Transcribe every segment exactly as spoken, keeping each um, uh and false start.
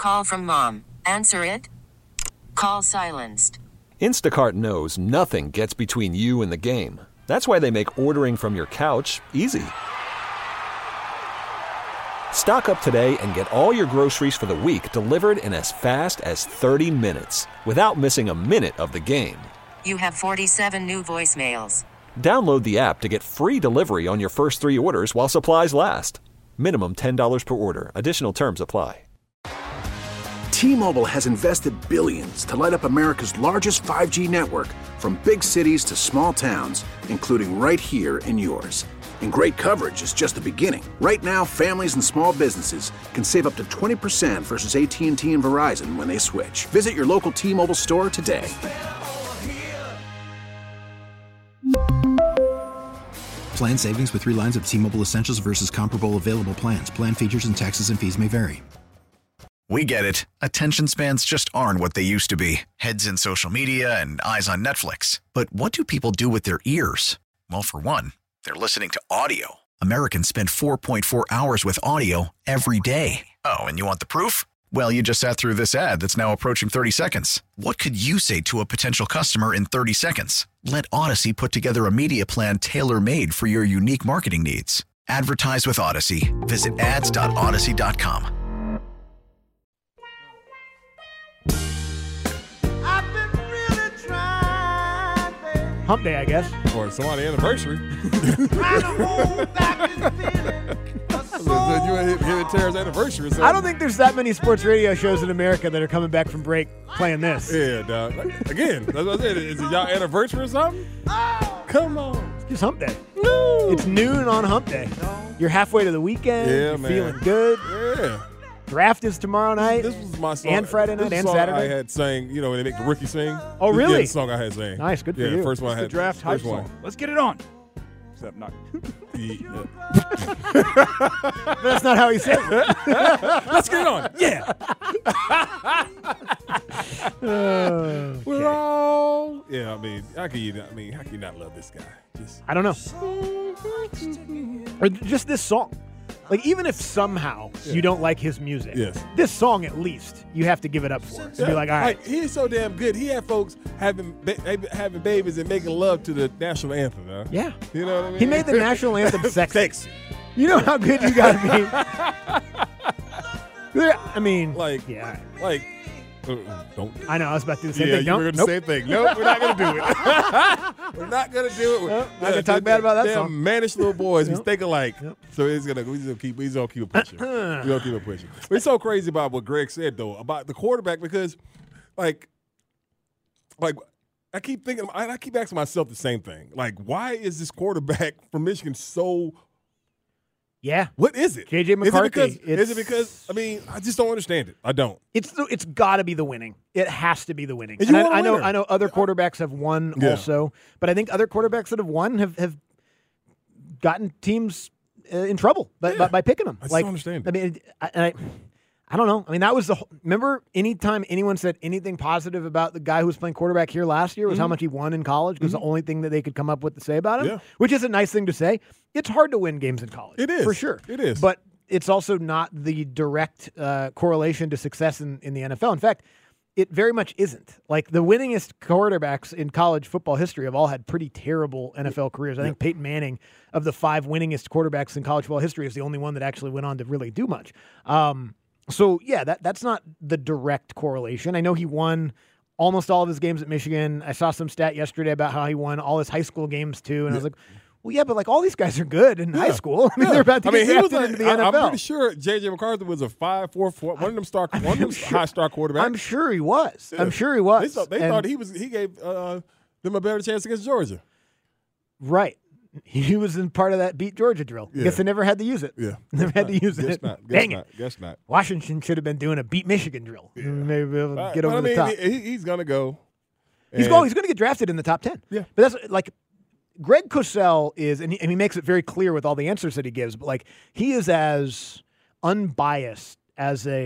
Call from mom. Answer it. Call silenced. Instacart knows nothing gets between you and the game. That's why they make ordering from your couch easy. Stock up today and get all your groceries for the week delivered in as fast as thirty minutes without missing a minute of the game. You have forty-seven new voicemails. Download the app to get free delivery on your first three orders while supplies last. Minimum ten dollars per order. Additional terms apply. T-Mobile has invested billions to light up America's largest five G network, from big cities to small towns, including right here in yours. And great coverage is just the beginning. Right now, families and small businesses can save up to twenty percent versus A T and T and Verizon when they switch. Visit your local T-Mobile store today. Plan savings with three lines of T-Mobile Essentials versus comparable available plans. Plan features and taxes and fees may vary. We get it. Attention spans just aren't what they used to be. Heads in social media and eyes on Netflix. But what do people do with their ears? Well, for one, they're listening to audio. Americans spend four point four hours with audio every day. Oh, and you want the proof? Well, you just sat through this ad that's now approaching thirty seconds. What could you say to a potential customer in thirty seconds? Let Odyssey put together a media plan tailor-made for your unique marketing needs. Advertise with Odyssey. Visit ads dot odyssey dot com. Hump day, I guess. Or somebody's anniversary. You ain't hit Tara's anniversary or something. I don't think there's that many sports radio shows in America that are coming back from break playing this. Yeah, dog. Again, that's what I said. Is it y'all anniversary or something? Come on. It's just hump day. No. It's noon on hump day. You're halfway to the weekend. Yeah, You're man. feeling good. Yeah. Draft is tomorrow night. This was my song. And Friday night this and song Saturday. I had sang, you know, when they make the rookie sing. Oh, This- really? Yeah, the song I had sang. Nice, good for yeah, you. the first one I The had. draft hype first one. song. Let's get it on. Except not. Yeah. But that's not how he said it. Let's get it on. Yeah. Uh, We're all. Yeah, I mean, how can you? I mean, how can you not love this guy? Just. I don't know. Or just this song. Like, even if somehow Yeah. you don't like his music, Yes. this song at least you have to give it up for. And be like, all right. Like, he's so damn good. He had folks having ba- having babies and making love to the national anthem. Huh? Yeah. You know what I mean? He made the national anthem sexy. Sexy. You know how good you got to be. There- I mean, Like, yeah. like, uh, don't. I know. I was about to do the same Yeah, thing. you were Don't. going to Nope. say the same thing. Nope, we're not going to do it. We're not going to do it. We're Nope, not gonna talk bad about that damn song. mannish little boys. We Nope. think alike. Yep. So he's gonna he's gonna keep he's gonna keep it pushing. He's gonna keep it pushing. But it's so crazy about what Greg said though about the quarterback because, like, like I keep thinking I, I keep asking myself the same thing. Like, why is this quarterback from Michigan so? Yeah. What is it? J J McCarthy. Is it because? Is it It's- because? I mean, I just don't understand it. I don't. It's the, it's got to be the winning. It has to be the winning. And And you I, want a I know winner. I know other quarterbacks have won Yeah. also, but I think other quarterbacks that have won have, have gotten teams uh, in trouble by, Yeah. by, by picking them. I just like, don't understand I mean, I, and I I don't know. I mean, that was the whole, remember anytime anyone said anything positive about the guy who was playing quarterback here last year was how much he won in college because the only thing that they could come up with to say about him, Yeah. which is a nice thing to say. It's hard to win games in college. It is. For sure. It is. But it's also not the direct uh, correlation to success in, in the N F L. In fact, it very much isn't. Like, the winningest quarterbacks in college football history have all had pretty terrible N F L careers. I think Peyton Manning, of the five winningest quarterbacks in college football history, is the only one that actually went on to really do much. Um, so, yeah, that that's not the direct correlation. I know he won almost all of his games at Michigan. I saw some stat yesterday about how he won all his high school games, too. And I was like, well, yeah, but, like, all these guys are good in high school. I mean, Yeah. they're about to I mean, get he was drafted a, into the I, N F L. I'm pretty sure J J McCarthy was a five four four one of them star one of them sure- high star quarterbacks. I'm sure he was. Yeah. I'm sure he They, was. thought, they And- thought he was he gave uh, them a better chance against Georgia. Right. He was in part of that beat Georgia drill. Yeah. Guess they never had to use it. Yeah, Never had to use Guess it. not. Guess Dang not. it. Guess not. Washington should have been doing a beat Michigan drill. Maybe be able to Uh, get but over I mean, the top. he, he's gonna go. He's And- going. He's going to get drafted in the top ten. Yeah. But that's like Greg Cosell is, and he, and he makes it very clear with all the answers that he gives. But like he is as unbiased as a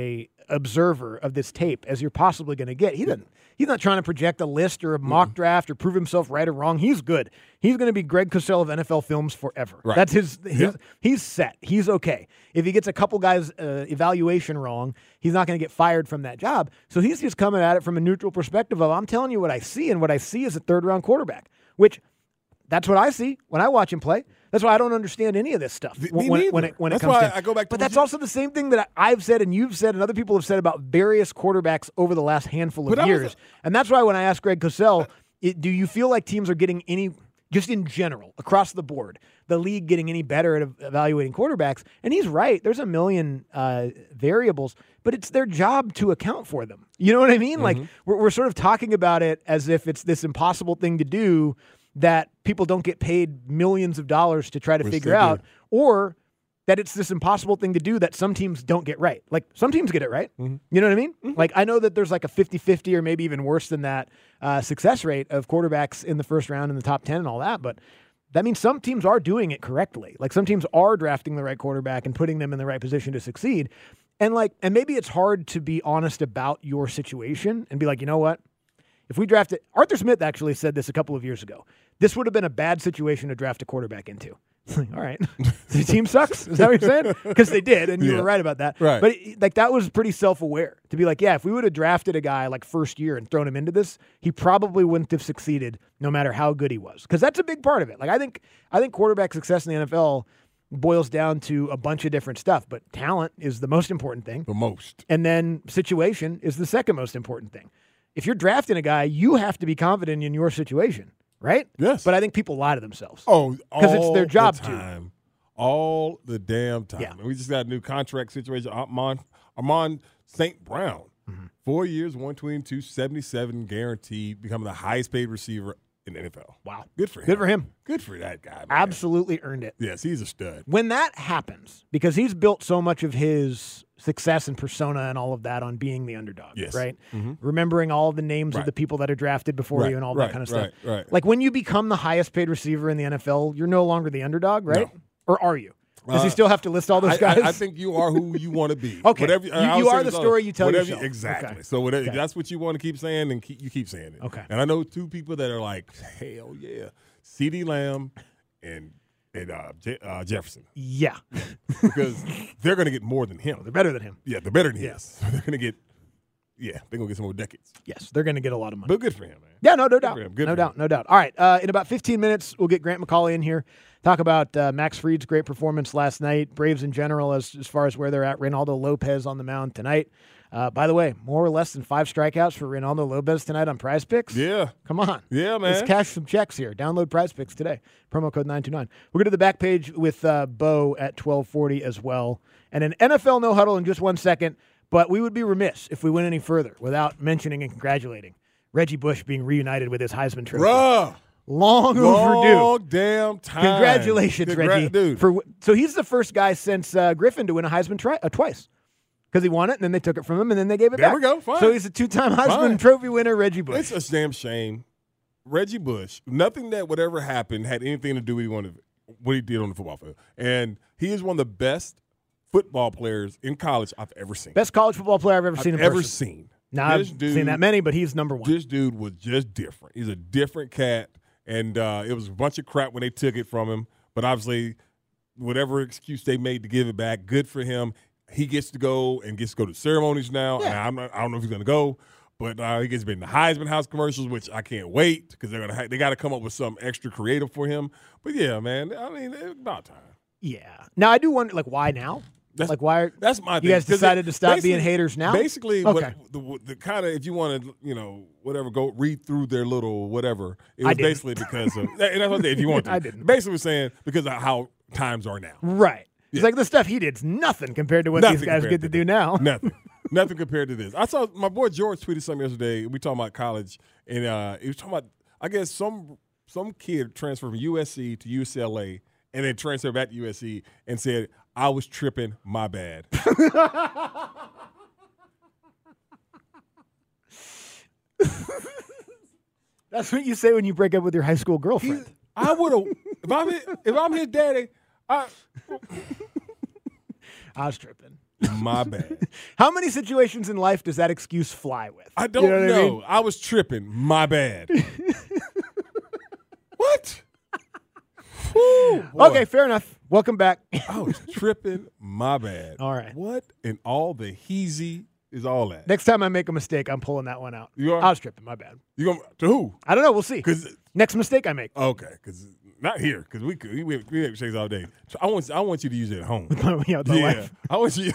observer of this tape as you're possibly going to get. He doesn't. He's not trying to project a list or a mock mm-hmm. draft or prove himself right or wrong. He's good. He's going to be Greg Cosell of N F L Films forever. Right. That's his. his yeah. He's set. He's okay. If he gets a couple guys' uh, evaluation wrong, he's not going to get fired from that job. So he's just coming at it from a neutral perspective of, I'm telling you what I see, and what I see is a third-round quarterback, which that's what I see when I watch him play. That's why I don't understand any of this stuff Me when, when, when it when that's it comes why to. I go back to but that's you, also the same thing that I've said and you've said and other people have said about various quarterbacks over the last handful of years. A, and that's why when I asked Greg Cosell, it, do you feel like teams are getting any, just in general, across the board, the league getting any better at evaluating quarterbacks? And he's right. There's a million uh, variables, but it's their job to account for them. You know what I mean? Mm-hmm. Like we're, we're sort of talking about it as if it's this impossible thing to do that people don't get paid millions of dollars to try to Which figure out, or that it's this impossible thing to do that some teams don't get right. Like, some teams get it right. Mm-hmm. You know what I mean? Mm-hmm. Like, I know that there's like a fifty-fifty or maybe even worse than that uh, success rate of quarterbacks in the first round in the top ten and all that, but that means some teams are doing it correctly. Like, some teams are drafting the right quarterback and putting them in the right position to succeed. And like, and maybe it's hard to be honest about your situation and be like, you know what? If we drafted, Arthur Smith actually said this a couple of years ago. This would have been a bad situation to draft a quarterback into. All right. The team sucks? Is that what you're saying? Because they did, and you yeah. were right about that. Right. But it, like that was pretty self-aware to be like, yeah, if we would have drafted a guy like first year and thrown him into this, he probably wouldn't have succeeded no matter how good he was. Because that's a big part of it. Like I think I think quarterback success in the N F L boils down to a bunch of different stuff, but talent is the most important thing. The most. And then situation is the second most important thing. If you're drafting a guy, you have to be confident in your situation, right? Yes. But I think people lie to themselves. Oh, because it's their job the time. to. All the damn time. Yeah. And we just got a new contract situation. Armand, Armand Saint Brown, mm-hmm. four years, one twenty-two, seventy-seven guaranteed, becoming the highest paid receiver in the N F L. Wow. Good for him. Good for him. Good for that guy, man. Absolutely earned it. Yes, he's a stud. When that happens, because he's built so much of his success and persona and all of that on being the underdog, yes. right? Mm-hmm. Remembering all the names right. of the people that are drafted before right. you and all right. that kind of right. stuff. Right. Right. Like when you become the highest paid receiver in the N F L, you're no longer the underdog, right? No. Or are you? Does uh, he still have to list all those I, guys? I, I think you are who you want to be. Okay. Whatever, you I you are say the story you tell whatever, yourself. Exactly. Okay. So whatever, okay. if that's what you want to keep saying, then keep, you keep saying it. Okay. And I know two people that are like, hell yeah, CeeDee Lamb and and uh, Je- uh, Jefferson. Yeah. Because they're going to get more than him. They're better than him. Yeah, they're better than yes. him. They're going to get, yeah, they're going to get some more decades. Yes, they're going to get a lot of money. But good for him, man. Yeah, no, no good doubt. For him. Good no for doubt, him. no doubt. All right, uh, in about fifteen minutes, we'll get Grant McCauley in here, talk about uh, Max Fried's great performance last night, Braves in general as, as far as where they're at, Reynaldo Lopez on the mound tonight. Uh, by the way, more or less than five strikeouts for Reynaldo Lopez tonight on Prize Picks. Yeah. Come on. Yeah, man. Let's cash some checks here. Download Prize Picks today. Promo code nine two nine. We're going to the back page with uh, Bo at twelve forty as well. And an N F L no huddle in just one second, but we would be remiss if we went any further without mentioning and congratulating Reggie Bush being reunited with his Heisman Trophy. Bruh. Long, Long overdue. damn time. Congratulations, Congra- Reggie. Dude. For, so he's the first guy since uh, Griffin to win a Heisman tri- uh, twice. Because he won it, and then they took it from him, and then they gave it there back. There we go. Fine. So he's a two-time Heisman Fine. Trophy winner, Reggie Bush. It's a damn shame. Reggie Bush, nothing that would ever happen had anything to do with what he, wanted, what he did on the football field. And he is one of the best football players in college I've ever seen. Best college football player I've ever I've seen in ever person. seen. Now, this I've dude, seen that many, but he's number one. This dude was just different. He's a different cat, and uh, it was a bunch of crap when they took it from him. But obviously, whatever excuse they made to give it back, good for him. He gets to go and gets to go to ceremonies now. Yeah. And I'm not, I don't know if he's going to go, but uh, he gets to be in the Heisman House commercials, which I can't wait because they're gonna ha- they got to come up with something extra creative for him. But yeah, man, I mean, it's about time. Yeah. Now, I do wonder, like, why now? That's, like, why are, that's my you thing. guys decided it, to stop being haters now? Basically, okay. what, the, the kind of, if you want to, you know, whatever, go read through their little whatever, it was basically because of, and that's what I said, if you want to. I didn't. Basically, we're saying because of how times are now. Right. It's Yeah. like the stuff he did's nothing compared to what Nothing these guys get to, to do now. Nothing. Nothing compared to this. I saw my boy George tweeted something yesterday. We talking about college, and uh, he was talking about, I guess, some some kid transferred from U S C to U C L A and then transferred back to U S C and said, I was tripping, my bad. That's what you say when you break up with your high school girlfriend. He, I would have, if I'm his, if I'm his daddy, I, I was tripping. my bad. How many situations in life does that excuse fly with? I don't You know. know. what I mean? I was tripping. My bad. What? Whew, boy. Okay, fair enough. Welcome back. I was tripping. My bad. All right. What in all the heezy is all that? Next time I make a mistake, I'm pulling that one out. You are? I was tripping. My bad. You going to who? I don't know. We'll see. Because Next mistake I make. okay, because not here, because we could we we, we have mistakes all day. So I want I want you to use it at home. Yeah, the yeah, life. I want you.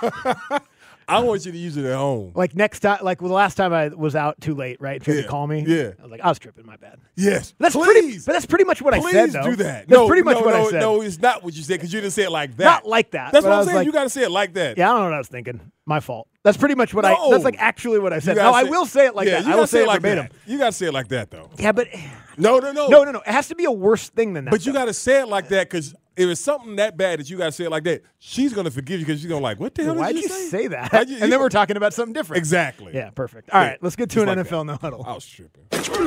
I want you to use it at home. Like next time, like well, the last time I was out too late, right? Tried Yeah, to call me. yeah. I was like, I was tripping. My bad. Yes, That's please. pretty. But that's pretty much what Please I said. Though. do that. That's no, pretty much no, what no, I said. No, it's not what you said because you didn't say it like that. Not like that. That's but what I I'm was saying. like, you got to say it like that. Yeah, I don't know what I was thinking. My fault. That's pretty much what I. No. That's like actually what I said. You No, gotta I will say it like yeah, that. You I will gotta say it like verbatim. that. You got to say it like that though. Yeah, but No, no, no, no, no, no. It has to be a worse thing than that. But you though. got to say it like that because if it's something that bad that you got to say it like that, she's gonna forgive you because she's gonna like, what the hell Why'd did you say? say that? Why'd you- and then we're talking about something different. Exactly. Yeah, perfect. All Yeah, right, let's get to just an like N F L that. no huddle. I was tripping.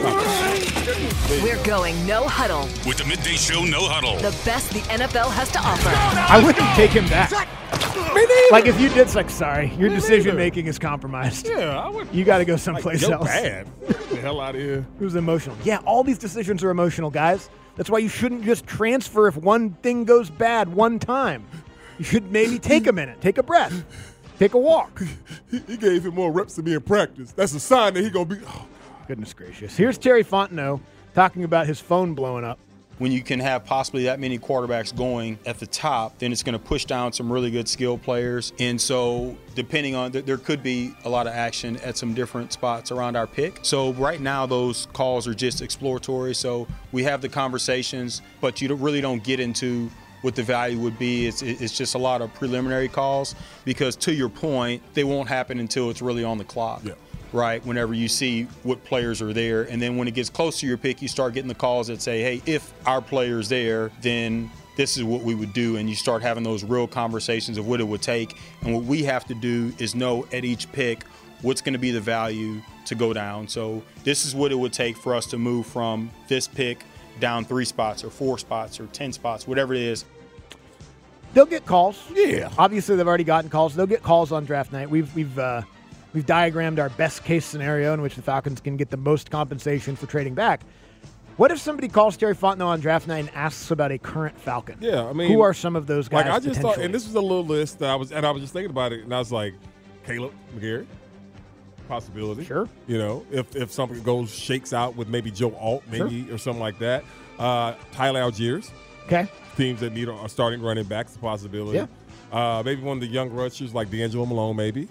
We're going no huddle. With the Midday Show No Huddle. The best the N F L has to offer. I wouldn't take him back. Me neither. Like if you did, it's like sorry, your Me decision neither. making is compromised. Yeah, I would. You got to go Like, someplace you're else. bad. Get the hell out of here. It was emotional. Yeah, all these decisions are emotional, guys. That's why you shouldn't just transfer if one thing goes bad one time. You should maybe take a minute, take a breath, take a walk. He, he gave him more reps than me in practice. That's a sign that he gonna be. Oh, Goodness gracious. Here's Terry Fontenot talking about his phone blowing up. When you can have possibly that many quarterbacks going at the top, then it's going to push down some really good skill players. And so depending on, there could be a lot of action at some different spots around our pick. So right now those calls are just exploratory. So we have the conversations, but you don't, really don't get into what the value would be. It's, it's just a lot of preliminary calls because to your point, they won't happen until it's really on the clock. Yeah. Right, whenever you see what players are there. And then when it gets close to your pick, you start getting the calls that say, hey, if our player's there, then this is what we would do. And you start having those real conversations of what it would take. And what we have to do is know at each pick what's going to be the value to go down. So this is what it would take for us to move from this pick down three spots or four spots or ten spots, whatever it is. They'll get calls. Yeah. Obviously, they've already gotten calls. They'll get calls on draft night. We've we've uh, we've diagrammed our best case scenario in which the Falcons can get the most compensation for trading back. What if somebody calls Terry Fontenot on draft night and asks about a current Falcon? Yeah, I mean, who are some of those guys? Like I just thought, potentially? and this was a little list that I was, and I was just thinking about it, and I was like, Caleb McGarry, possibility. Sure. You know, if if something goes shakes out with maybe Joe Alt, maybe Sure. or something like that. Uh, Tyler Algiers. Okay. Teams that need a starting running backs, a possibility. Yeah. Uh, maybe one of the young rushers like D'Angelo Malone, maybe.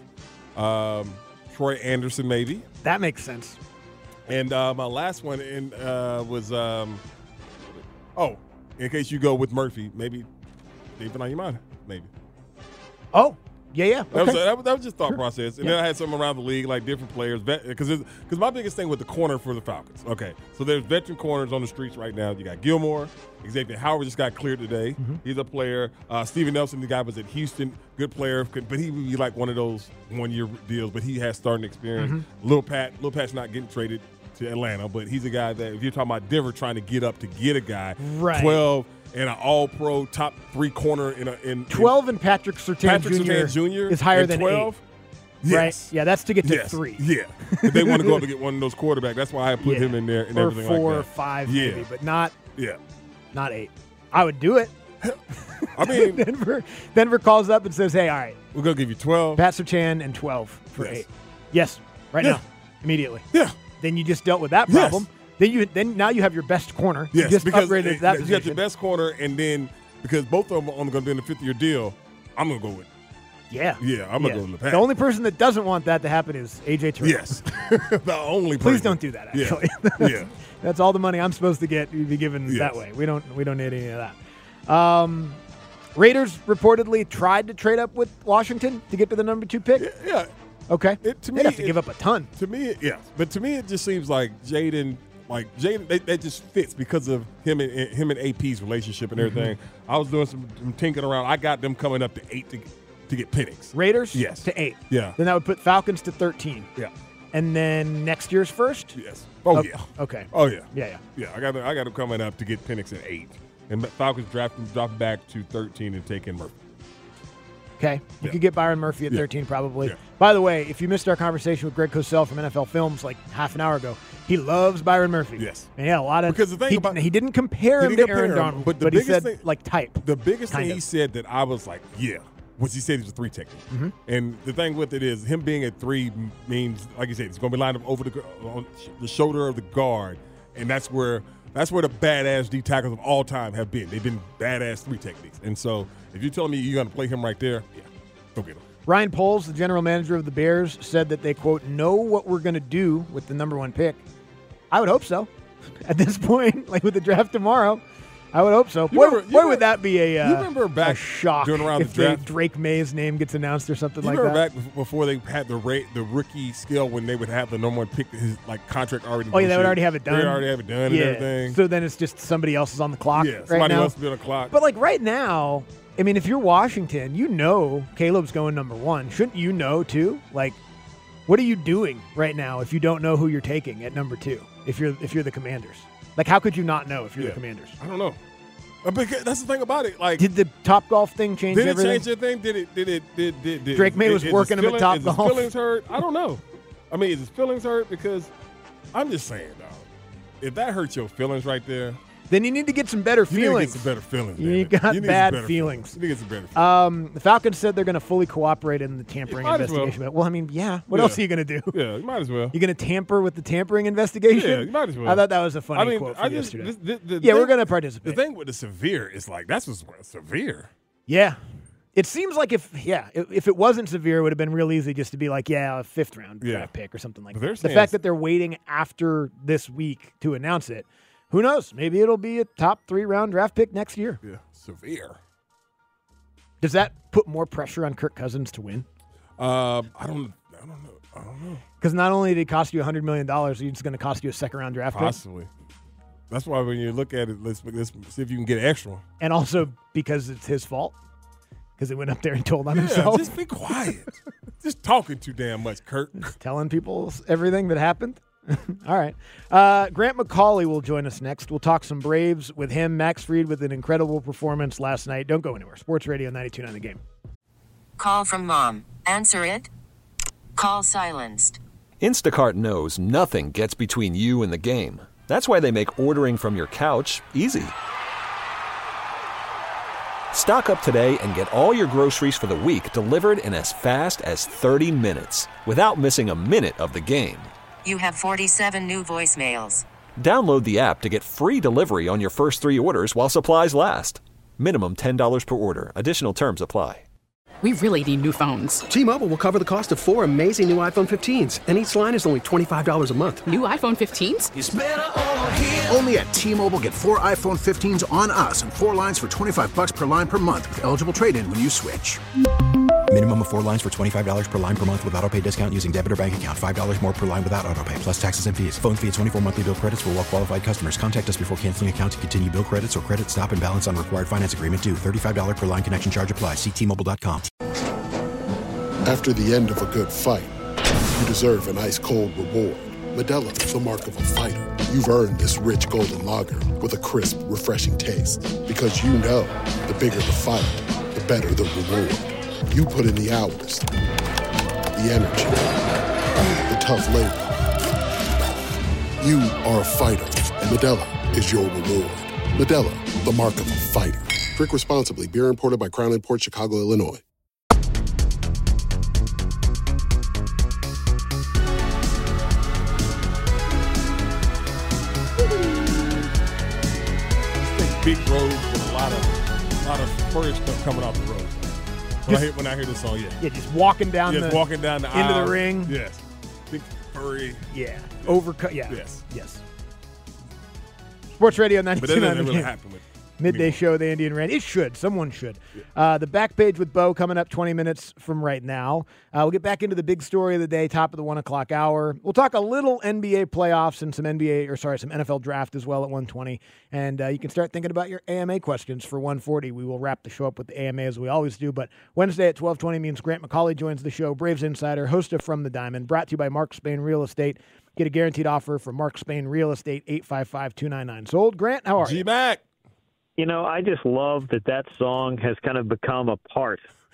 Um, Troy Anderson, maybe. That makes sense. And uh, my last one in uh, was, um, oh, in case you go with Murphy, maybe David Onyemata, maybe. Oh, yeah, yeah. That, was, Okay. that, was, that was just thought Sure. process. And Yeah. then I had some around the league, like different players. Because because my biggest thing with the corner for the Falcons. Okay, so there's veteran corners on the streets right now. You got Gilmore. Xavier Howard just got cleared today. Mm-hmm. He's a player. Uh, Steven Nelson, the guy was at Houston. Good player. Could- But he would be like one of those one-year deals. But he has starting experience. Mm-hmm. Lil Pat. Lil Pat's not getting traded to Atlanta. But he's a guy that, if you're talking about Denver trying to get up to get a guy, Right. twelve and an all-pro top three corner in a in twelve and Patrick Surtain Patrick Junior Surtain Junior is higher and than twelve. eight. Yes. Right? Yeah, that's to get to yes. three. Yeah. If they want to go up and get one of those quarterbacks. That's why I put Yeah. him in there and or everything four like or that. five, Yeah. maybe, but not Yeah. not eight. I would do it. I mean, Denver Denver calls up and says, "Hey, all right, we're going to give you twelve. Pat Surtain and twelve for Yes. eight. Yes, right Yeah. now, immediately. Yeah. Then you just dealt with that Yes. problem. Then you then now you have your best corner. Yes, you just because upgraded it- that you got position. your best corner, and then because both of them are only going to be in a fifth-year deal, I'm going to go with Yeah. Yeah, I'm going to go with LePat. The only person that doesn't want that to happen is A J Terrell. Yes. The only person. Please don't do that, Yeah. actually. Yeah. That's all the money I'm supposed to get to be given Yes. that way. We don't we don't need any of that. Um, Raiders reportedly tried to trade up with Washington to get to the number two pick. Yeah. Okay. It, to They'd me, have to it- give up a ton. To me, it- yeah. But to me, it just seems like Jaden, like Jaden, they, that just fits because of him and him and A P's relationship and everything. Mm-hmm. I was doing some, some tinkering around. I got them coming up to eight to to get Penix. Raiders Yes. to eight. Yeah. Then that would put Falcons to thirteen. Yeah. And then next year's first? Yes. Oh, Oh, yeah. okay. Oh yeah. Yeah, yeah. Yeah. I got them, I got them coming up to get Penix at eight, and the Falcons draft him, drop back to thirteen and take in Murphy. Okay, you Yeah. could get Byron Murphy at Yeah. thirteen probably. Yeah. By the way, if you missed our conversation with Greg Cosell from N F L Films like half an hour ago, he loves Byron Murphy. Yes. And yeah, a lot of Because the thing he, about- he didn't compare He him didn't to Aaron compare him, Donald, but but, the he said biggest thing- like type. The biggest kind thing of. he said that I was like, yeah, was he said he was a three technique. Mm-hmm. And the thing with it is, him being a three means, like you said, he's going to be lined up over the on the shoulder of the guard, and that's where that's where the badass D tackles of all time have been. They've been badass three techniques. And so, if you're telling me you're going to play him right there, yeah, go get him. Ryan Poles, the general manager of the Bears, said that they, quote, know what we're going to do with the number one pick. I would hope so. At this point, like with the draft tomorrow, I would hope so. You Boy, remember- you boy remember- would that be a, uh, you remember back a shock during around if the draft? they, Drake May's name gets announced or something You like remember that. back bef- before they had the rate, the rookie scale when they would have the number one pick, his like contract already. Oh, yeah, they would negotiated. already have it done. They would already have it done yeah. and everything. So then it's just somebody else is on the clock yeah, right somebody now. else to be on the clock. But like right now, I mean, if you're Washington, you know Caleb's going number one. Shouldn't you know too? Like, what are you doing right now if you don't know who you're taking at number two? If you're if you're the Commanders, like how could you not know if you're Yeah. the Commanders? I don't know. Uh, Because that's the thing about it. Like, Did the Top Golf thing change did it everything? change anything? Did it? Did it? Did did, did Drake May is- was is working his him at feeling- Top is Golf. His feelings hurt? I don't know. I mean, is his feelings hurt? Because I'm just saying, dog. If that hurts your feelings right there, Then you need to get some better you feelings. need to get some better feelings. You damn it. got need some bad better feelings. You need to get some better feelings. Um, the Falcons said they're going to fully cooperate in the tampering might as well. investigation. But, well, I mean, yeah. What Yeah. else are you going to do? yeah, you might as well. You going to tamper with the tampering investigation? Yeah, you might as well. I thought that was a funny I mean, quote from I just, yesterday. this, the, the yeah, thing- we're going to participate. The thing with the severe is like that's what's severe. Yeah. It seems like if, yeah, if, if it wasn't severe, it would have been real easy just to be like, yeah, a fifth round Yeah. draft pick or something like But that. they're The saying fact s- that they're waiting after this week to announce it, who knows? Maybe it'll be a top three round draft pick next year. Yeah, severe. Does that put more pressure on Kirk Cousins to win? Um, I don't, I don't know. I don't know. Because not only did it cost you one hundred million dollars, it's going to cost you a second round draft pick. Possibly. That's why when you look at it, let's let's see if you can get extra. And also because it's his fault. Because he went up there and told on Yeah, himself. just be quiet. Just talking too damn much, Kurt. Telling people everything that happened. All right. Uh, Grant McCauley will join us next. We'll talk some Braves with him. Max Fried with an incredible performance last night. Don't go anywhere. Sports Radio ninety-two point nine The Game. Call from mom. Answer it. Call silenced. Instacart knows nothing gets between you and the game. That's why they make ordering from your couch easy. Stock up today and get all your groceries for the week delivered in as fast as thirty minutes without missing a minute of the game. You have forty-seven new voicemails. Download the app to get free delivery on your first three orders while supplies last. Minimum ten dollars per order. Additional terms apply. We really need new phones. T-Mobile will cover the cost of four amazing new iPhone fifteens, and each line is only twenty-five dollars a month. New iPhone fifteens? It's better over here. Only at T-Mobile, get four iPhone fifteens on us and four lines for twenty-five bucks per line per month with eligible trade-in when you switch. Minimum of four lines for twenty-five dollars per line per month with autopay discount using debit or bank account. five dollars more per line without autopay, plus taxes and fees. Phone fee at twenty-four monthly bill credits for well-qualified customers. Contact us before canceling account to continue bill credits or credit stop and balance on required finance agreement due. thirty-five dollars per line connection charge applies. See T Mobile dot com. After the end of a good fight, you deserve an ice-cold reward. Modelo is the mark of a fighter. You've earned this rich golden lager with a crisp, refreshing taste. Because you know, the bigger the fight, the better the reward. You put in the hours, the energy, the tough labor. You are a fighter, and Modelo is your reward. Modelo, the mark of a fighter. Drink responsibly. Beer imported by Crown Imports, Chicago, Illinois. Big roads with a lot of, a lot of furry stuff coming off the road. When, I hear, when I hear this song, yeah. Yeah, just walking down Yes, the walking down the into aisle. the ring. Yes. Big furry. Yeah. Overcut. Yeah. Yes. Yes. Sports Radio But ninety-two that point nine doesn't The really Game. happen with Midday show, the Andy and Randy. It should. Someone should. Uh, the back page with Bo coming up twenty minutes from right now. Uh, we'll get back into the big story of the day, top of the one o'clock hour. We'll talk a little N B A playoffs and some N B A, or sorry, some N F L draft as well at one twenty. And uh, you can start thinking about your A M A questions for one forty. We will wrap the show up with the A M A as we always do. But Wednesday at twelve twenty means Grant McCauley joins the show, Braves Insider, host of From the Diamond, brought to you by Mark Spain Real Estate. Get a guaranteed offer from Mark Spain Real Estate, eight five five, two nine nine. Sold. Grant, how are you? G-Mac. You know, I just love that that song has kind of become a part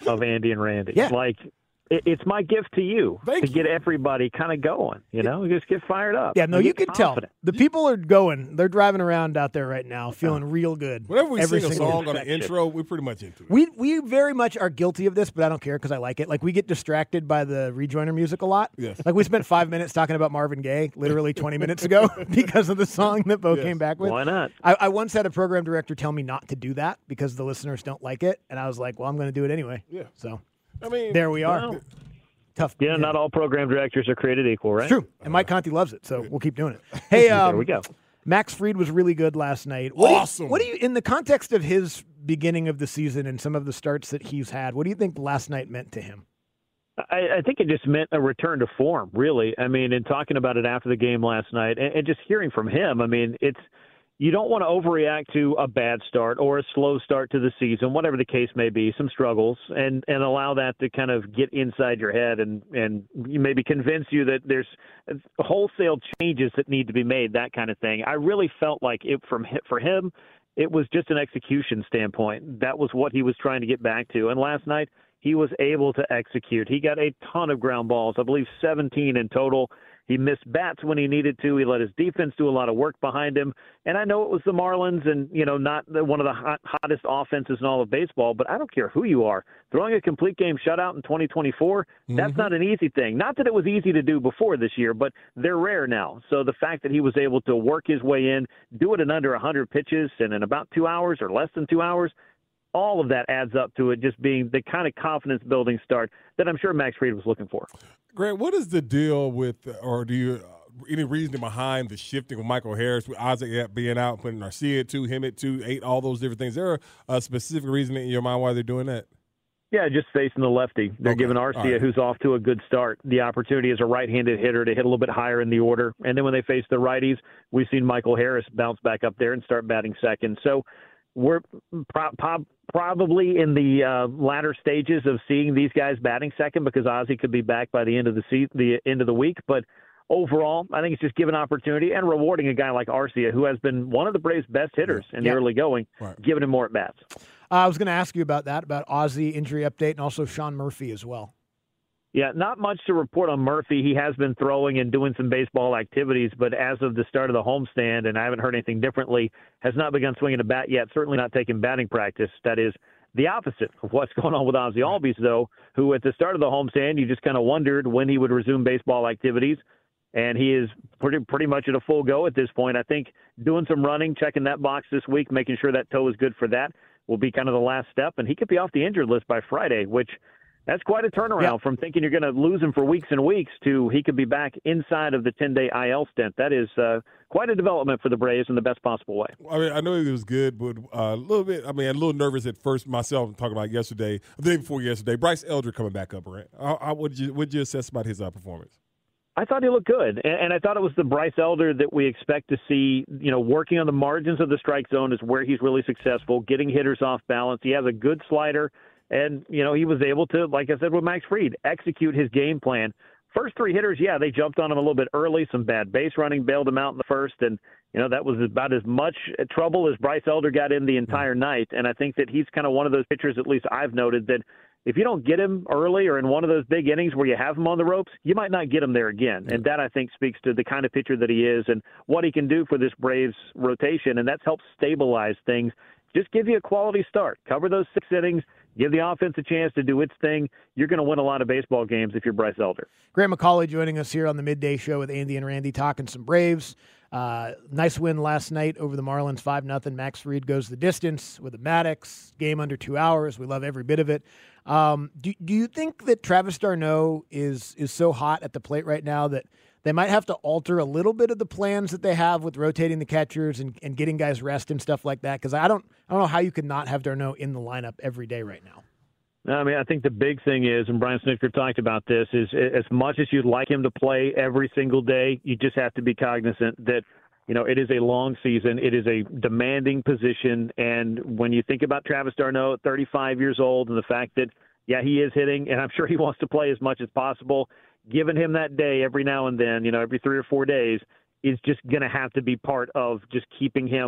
of Andy and Randy. Yeah. Like, it, it's my gift to you Thank to get everybody kind of going, you know, just get fired up. Yeah, no, and you get can tell. confident. The people are going. They're driving around out there right now feeling real good. Whenever we every sing a single song day. on the intro, we're pretty much into it. We we very much are guilty of this, but I don't care because I like it. Like, we get distracted by the Rejoiner music a lot. Yes. Like, we spent five minutes talking about Marvin Gaye literally twenty minutes ago because of the song that Bo Yes. came back with. Why not? I, I once had a program director tell me not to do that because the listeners don't like it, and I was like, well, I'm going to do it anyway. Yeah. So I mean, there we are. Well, Tough. Yeah, not all program directors are created equal, right? It's true. And Mike Conti loves it, so we'll keep doing it. Hey, um, there we go. Max Fried was really good last night. What Awesome. Do you, what do you, in the context of his beginning of the season and some of the starts that he's had, what do you think last night meant to him? I, I think it just meant a return to form, really. I mean, in talking about it after the game last night and, and just hearing from him, I mean, it's you don't want to overreact to a bad start or a slow start to the season, whatever the case may be, some struggles, and, and allow that to kind of get inside your head and, and maybe convince you that there's wholesale changes that need to be made, that kind of thing. I really felt like it from for him, it was just an execution standpoint. That was what he was trying to get back to. And last night, he was able to execute. He got a ton of ground balls, I believe seventeen in total. He missed bats when he needed to. He let his defense do a lot of work behind him. And I know it was the Marlins and, you know, not the, one of the hot, hottest offenses in all of baseball, but I don't care who you are. Throwing a complete game shutout in twenty twenty-four, mm-hmm. that's not an easy thing. Not that it was easy to do before this year, but they're rare now. So the fact that he was able to work his way in, do it in under one hundred pitches and in about two hours or less than two hours, all of that adds up to it just being the kind of confidence-building start that I'm sure Max Fried was looking for. Greg, what is the deal with, or do you uh, any reasoning behind the shifting of Michael Harris with Isaac being out, putting Arcia at two, him at two, eight, all those different things? Is there a specific reason in your mind why they're doing that? Yeah, just facing the lefty. They're okay. giving Arcia, right. who's off to a good start, the opportunity as a right-handed hitter to hit a little bit higher in the order. And then when they face the righties, we've seen Michael Harris bounce back up there and start batting second. So we're pro- pro- probably in the uh, latter stages of seeing these guys batting second because Ozzie could be back by the end of the se- the end of the week. But overall, I think it's just giving opportunity and rewarding a guy like Arcia, who has been one of the Braves' best hitters in yeah. the early going, right. giving him more at bats. Uh, I was going to ask you about that, about Ozzie injury update, and also Sean Murphy as well. Yeah, not much to report on Murphy. He has been throwing and doing some baseball activities, but as of the start of the homestand, and I haven't heard anything differently, has not begun swinging a bat yet, certainly not taking batting practice. That is the opposite of what's going on with Ozzie Albies, though, who at the start of the homestand, you just kind of wondered when he would resume baseball activities, and he is pretty pretty much at a full go at this point. I think doing some running, checking that box this week, making sure that toe is good for that will be kind of the last step, and he could be off the injured list by Friday, which – that's quite a turnaround yeah. from thinking you're going to lose him for weeks and weeks to he could be back inside of the ten-day I L stint. That is uh, quite a development for the Braves in the best possible way. I mean, I know it was good, but uh, a little bit, I mean, a little nervous at first myself talking about yesterday, the day before yesterday. Bryce Elder coming back up, right? How, how, what did you, what did you assess about his uh, performance? I thought he looked good, and, and I thought it was the Bryce Elder that we expect to see, you know, working on the margins of the strike zone is where he's really successful, getting hitters off balance. He has a good slider. And, you know, he was able to, like I said with Max Fried, execute his game plan. First three hitters, yeah, they jumped on him a little bit early. Some bad base running bailed him out in the first. And, you know, that was about as much trouble as Bryce Elder got in the entire night. And I think that he's kind of one of those pitchers, at least I've noted, that if you don't get him early or in one of those big innings where you have him on the ropes, you might not get him there again. And that, I think, speaks to the kind of pitcher that he is and what he can do for this Braves rotation. And that's helped stabilize things. Just give you a quality start. Cover those six innings. Give the offense a chance to do its thing. You're going to win a lot of baseball games if you're Bryce Elder. Grant McCauley joining us here on the Midday Show with Andy and Randy talking some Braves. Uh, nice win last night over the Marlins, five nothing. Max Fried goes the distance with the Maddox. Game under two hours. We love every bit of it. Um, do, do you think that Travis d'Arnaud is is so hot at the plate right now that they might have to alter a little bit of the plans that they have with rotating the catchers and, and getting guys rest and stuff like that? Because I don't I don't know how you could not have d'Arnaud in the lineup every day right now. I mean, I think the big thing is, and Brian Snitker talked about this, is as much as you'd like him to play every single day, you just have to be cognizant that, you know, it is a long season. It is a demanding position. And when you think about Travis d'Arnaud, thirty-five years old, and the fact that, yeah, he is hitting, and I'm sure he wants to play as much as possible, giving him that day every now and then, you know, every three or four days, is just going to have to be part of just keeping him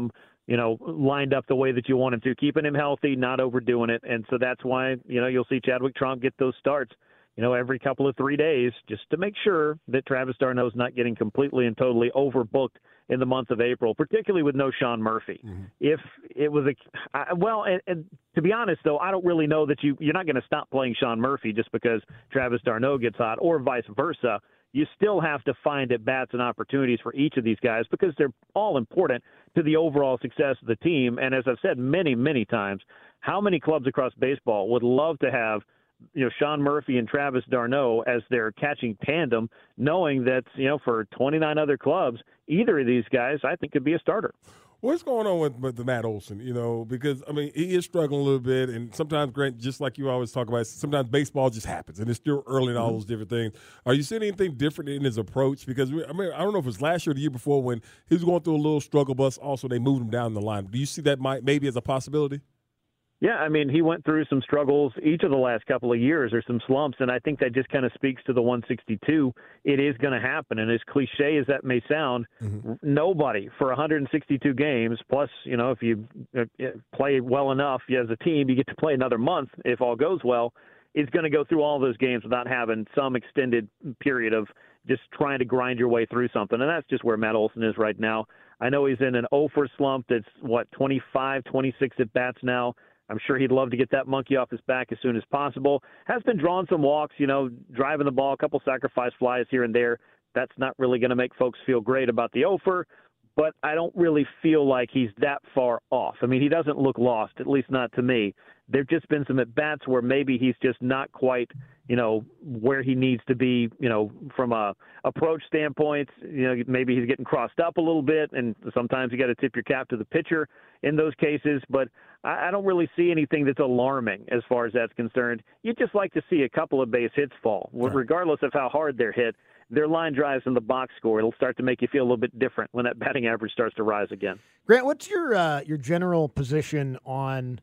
you know, lined up the way that you want him to, keeping him healthy, not overdoing it. And so that's why, you know, you'll see Chadwick Tromp get those starts, you know, every couple of three days just to make sure that Travis d'Arnaud's not getting completely and totally overbooked in the month of April, particularly with no Sean Murphy. Mm-hmm. If it was a I, well, and, and to be honest, though, I don't really know that you, you're not going to stop playing Sean Murphy just because Travis d'Arnaud gets hot or vice versa. You still have to find at-bats and opportunities for each of these guys because they're all important to the overall success of the team. And as I've said many, many times, how many clubs across baseball would love to have, you know, Sean Murphy and Travis d'Arnaud as their catching tandem, knowing that, you know, for twenty-nine other clubs, either of these guys, I think, could be a starter. What's going on with, with the Matt Olson, you know, because, I mean, he is struggling a little bit, and sometimes, Grant, just like you always talk about, sometimes baseball just happens, and it's still early and all those different things. Are you seeing anything different in his approach? Because, I mean, I don't know if it was last year or the year before when he was going through a little struggle bus, also they moved him down the line. Do you see that might maybe as a possibility? Yeah, I mean, he went through some struggles each of the last couple of years or some slumps, and I think that just kind of speaks to the one sixty-two. It is going to happen, and as cliche as that may sound, mm-hmm. nobody for one hundred sixty-two games, plus, you know, if you play well enough as a team, you get to play another month if all goes well, is going to go through all those games without having some extended period of just trying to grind your way through something, and that's just where Matt Olson is right now. I know he's in an oh for slump that's, what, twenty-five, twenty-six at-bats now. I'm sure he'd love to get that monkey off his back as soon as possible. Has been drawing some walks, you know, driving the ball, a couple sacrifice flies here and there. That's not really going to make folks feel great about the Ofer, but I don't really feel like he's that far off. I mean, he doesn't look lost, at least not to me. There've just been some at-bats where maybe he's just not quite, you know, where he needs to be, you know, from a approach standpoint. You know, maybe he's getting crossed up a little bit, and sometimes you got to tip your cap to the pitcher in those cases. But I, I don't really see anything that's alarming as far as that's concerned. You'd just like to see a couple of base hits fall, right, regardless of how hard they're hit. Their line drives in the box score, it'll start to make you feel a little bit different when that batting average starts to rise again. Grant, what's your uh, your general position on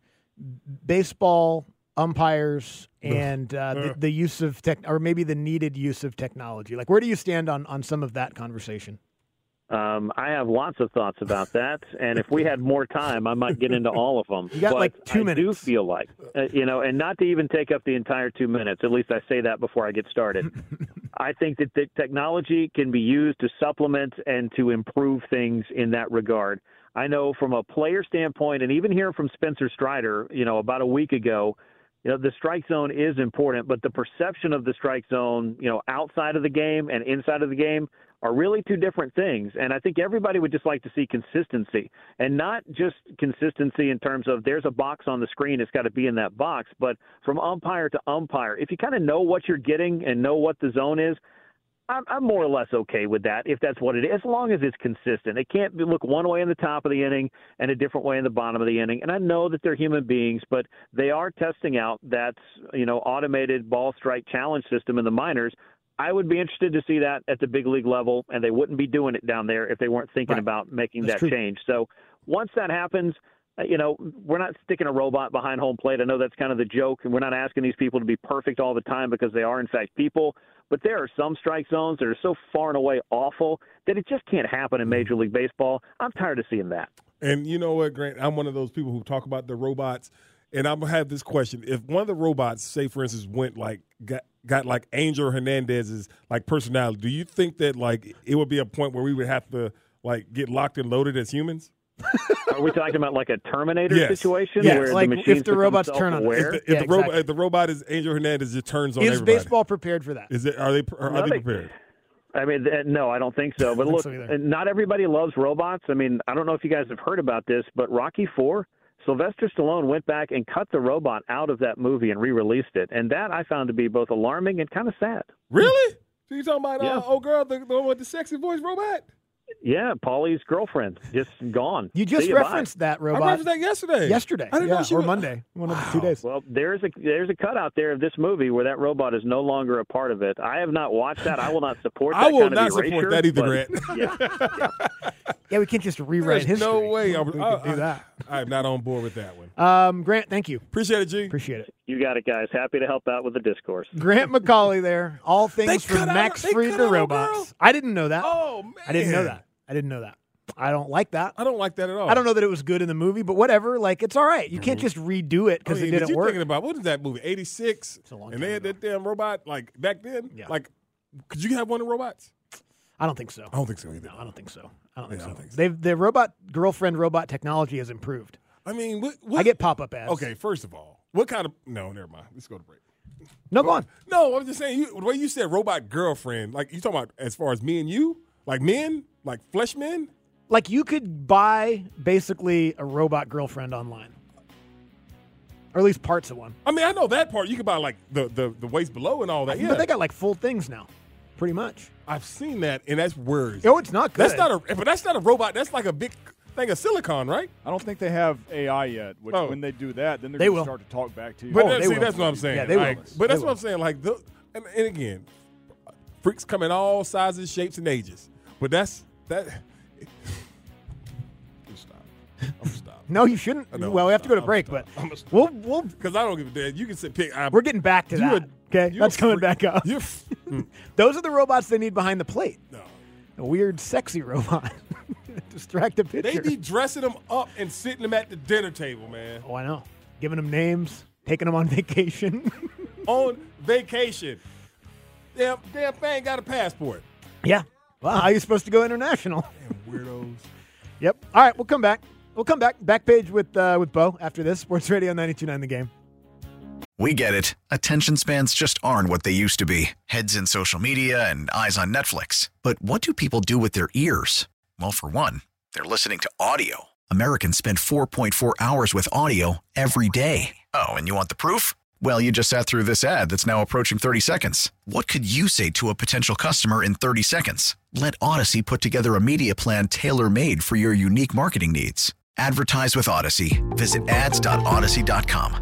baseball umpires and uh, the, the use of tech, or maybe the needed use of technology? Like, where do you stand on, on some of that conversation? Um, I have lots of thoughts about that, and if we had more time, I might get into all of them. You got but like two I minutes. I do feel like, uh, you know, and not to even take up the entire two minutes, at least I say that before I get started. I think that the technology can be used to supplement and to improve things in that regard. I know from a player standpoint, and even hearing from Spencer Strider, you know, about a week ago, you know, the strike zone is important, but the perception of the strike zone, you know, outside of the game and inside of the game are really two different things. And I think everybody would just like to see consistency, and not just consistency in terms of there's a box on the screen, it's got to be in that box, but from umpire to umpire. If you kind of know what you're getting and know what the zone is, I'm, I'm more or less okay with that if that's what it is, as long as it's consistent. It can't be, look one way in the top of the inning and a different way in the bottom of the inning. And I know that they're human beings, but they are testing out that, you know, automated ball strike challenge system in the minors. I would be interested to see that at the big league level, and they wouldn't be doing it down there if they weren't thinking right. about making that's that true. change. So once that happens, you know, we're not sticking a robot behind home plate. I know that's kind of the joke, and we're not asking these people to be perfect all the time because they are, in fact, people. But there are some strike zones that are so far and away awful that it just can't happen in Major League Baseball. I'm tired of seeing that. And you know what, Grant? I'm one of those people who talk about the robots, and I'm going to have this question. If one of the robots, say, for instance, went like got, got like Angel Hernandez's like personality, do you think that like it would be a point where we would have to like get locked and loaded as humans? Are we talking about like a Terminator yes. situation yes. where like the machines if the robots turn on? If the, if, yeah, the exactly. robot, if the robot is Angel Hernandez, it turns on is everybody. Is baseball prepared for that? Is it? Are they? Are, no, are they they prepared? I mean, no, I don't think so. But look, so not everybody loves robots. I mean, I don't know if you guys have heard about this, but Rocky four, Sylvester Stallone went back and cut the robot out of that movie and re-released it. And that I found to be both alarming and kind of sad. Really? So you talking about yeah. uh, old girl, the, the one with the sexy voice robot? Yeah, Paulie's girlfriend, just gone. You just you, referenced bye. that robot. I referenced that yesterday. Yesterday, I didn't yeah, know she or was... Monday, one wow. of the two days. Well, there's a there's a cut out there of this movie where that robot is no longer a part of it. I have not watched that. I will not support that I will kind not of erasure, support that either, but, Grant. Yeah, yeah. yeah, we can't just rewrite There's history. no way I'm, we I, can do that. I, I'm not on board with that one. Um, Grant, thank you. Appreciate it, G. Appreciate it. You got it, guys. Happy to help out with the discourse. Grant McCauley there. All They things from cut Max out- they Fried cut to out a robots. girl? I didn't know that. Oh, man. I didn't know that. I didn't know that. I don't like that. I don't like that at all. I don't know that it was good in the movie, but whatever. Like, it's all right. You can't just redo it because I mean, it didn't you're work. thinking about, what is that movie, eighty-six? It's a long and time they had ago. that damn robot, like, back then? Yeah. Like, could you have one of the robots? I don't think so. I don't think so either. No, I don't think so. I don't think Yeah, I so. don't think so. They've the robot girlfriend robot technology has improved. I mean, what, what? I get pop up ads. Okay, first of all, what kind of, no, never mind. Let's go to break. No, go on. No, I'm just saying, you, the way you said robot girlfriend, like, you talking about as far as me and you? Like men? Like flesh men? Like, you could buy basically a robot girlfriend online, or at least parts of one. I mean, I know that part. You can buy, like, the, the, the waist below and all that. Yeah. But they got like full things now, pretty much. I've seen that, and that's words. Oh, it's not good. That's not a, but that's not a robot. That's like a big thing of silicon, right? I don't think they have A I yet, which Oh. when they do that, then they're They going will. to start to talk back to you. But Oh, that- they see, will. that's what I'm saying. Yeah, they will. Like, but They that's will. what I'm saying. Like, the, and, and again, freaks come in all sizes, shapes, and ages. But that's that. I'm stop. I'm stop. No, you shouldn't. I know, well, we have to go to I'm break, stop. but I'm a stop. we'll we'll Because I don't give a damn. You can sit pick. I, we're getting back to you that. a- Okay, you that's a coming freak. back up. You're, f- mm, Those are the robots they need behind the plate. no. A weird, sexy robot. Distract a They picture. be dressing them up and sitting them at the dinner table, man. Oh, I know. Giving them names, taking them on vacation. On vacation. Damn, damn thing got a passport. Yeah. Well, how are you supposed to go international? Damn weirdos. Yep. All right, we'll come back. We'll come back. Back page with uh, with Bo after this. Sports Radio ninety-two point nine The Game. We get it. Attention spans just aren't what they used to be. Heads in social media and eyes on Netflix. But what do people do with their ears? Well, for one, they're listening to audio. Americans spend four point four hours with audio every day. Oh, and you want the proof? Well, you just sat through this ad that's now approaching thirty seconds. What could you say to a potential customer in thirty seconds? Let Odyssey put together a media plan tailor-made for your unique marketing needs. Advertise with Odyssey. Visit ads dot odyssey dot com.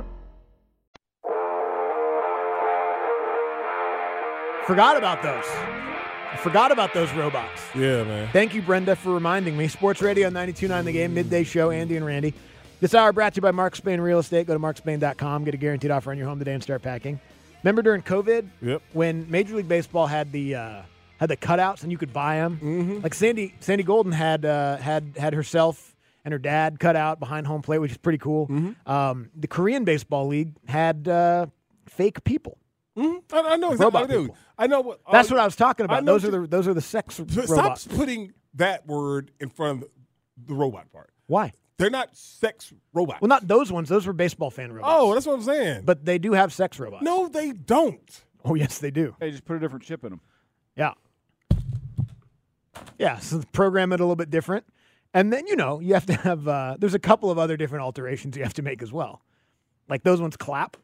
Forgot about those. I forgot about those robots. Yeah, man. Thank you, Brenda, for reminding me. Sports Radio ninety-two point nine The Game, midday show, Andy and Randy. This hour brought to you by Mark Spain Real Estate. Go to mark spain dot com. Get a guaranteed offer on your home today and start packing. Remember during COVID Yep. when Major League Baseball had the uh, had the cutouts and you could buy them? Mm-hmm. Like Sandy Sandy Golden had uh, had had herself and her dad cut out behind home plate, which is pretty cool. Mm-hmm. Um, the Korean Baseball League had uh, fake people. Mm-hmm. I, I know exactly Robot what I do. people. I know what. That's uh, what I was talking I about. know Those are what the those are the sex Stop robots. putting that word in front of the, the robot part. Why? They're not sex robots. Well, not those ones. Those were baseball fan robots. Oh, that's what I'm saying. But they do have sex robots. no, they don't. Oh, yes, they do. Hey, just put a different chip in them. Yeah. Yeah, so program it a little bit different. And then, you know, you have to have, uh, there's a couple of other different alterations you have to make as well. Like those ones clap.